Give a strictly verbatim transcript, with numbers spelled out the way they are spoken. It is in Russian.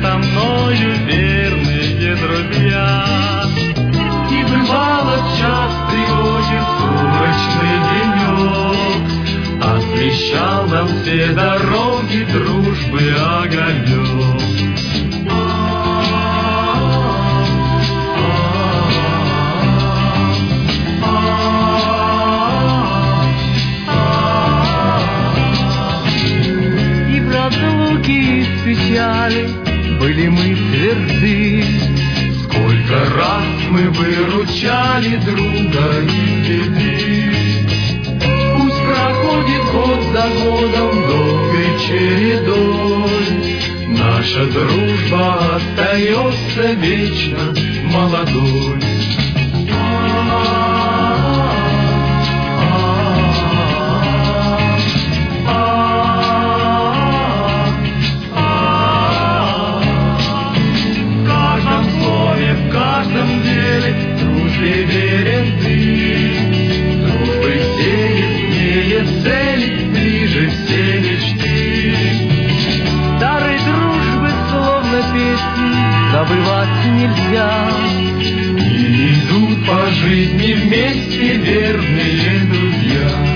со мною верные друзья. И бывало в час тревоги сумрачный денек, освещал нам все дороги дружбы огонек. И в разлуке и в печали были мы тверды, сколько раз мы выручали друга из беды. Пусть проходит год за годом долгой чередой, наша дружба остается вечно молодой. Дружбе верен ты, дружбы все яснее цели, ближе все мечты. Старой дружбы словно песни забывать нельзя, и идут по жизни вместе верные друзья.